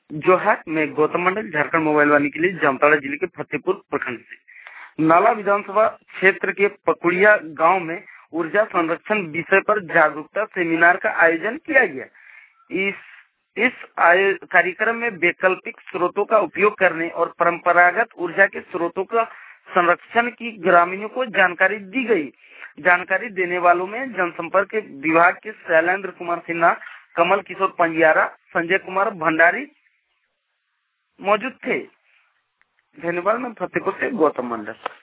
जोहार, मैं गौतम मंडल, झारखंड मोबाइल वाणी के लिए जामताड़ा जिले के फतेहपुर प्रखंड से। नाला विधानसभा क्षेत्र के पकुड़िया गांव में ऊर्जा संरक्षण विषय पर जागरूकता सेमिनार का आयोजन किया गया। इस कार्यक्रम में वैकल्पिक स्रोतों का उपयोग करने और परंपरागत ऊर्जा के स्रोतों का संरक्षण की ग्रामीणों को जानकारी दी गई। जानकारी देने वालों में जनसंपर्क विभाग के शैलेंद्र कुमार सिन्हा, कमल किशोर पंजियारा, संजय कुमार भंडारी मौजूद थे। धन्यवाद। मैं फतेहपुर से गौतम मंडल।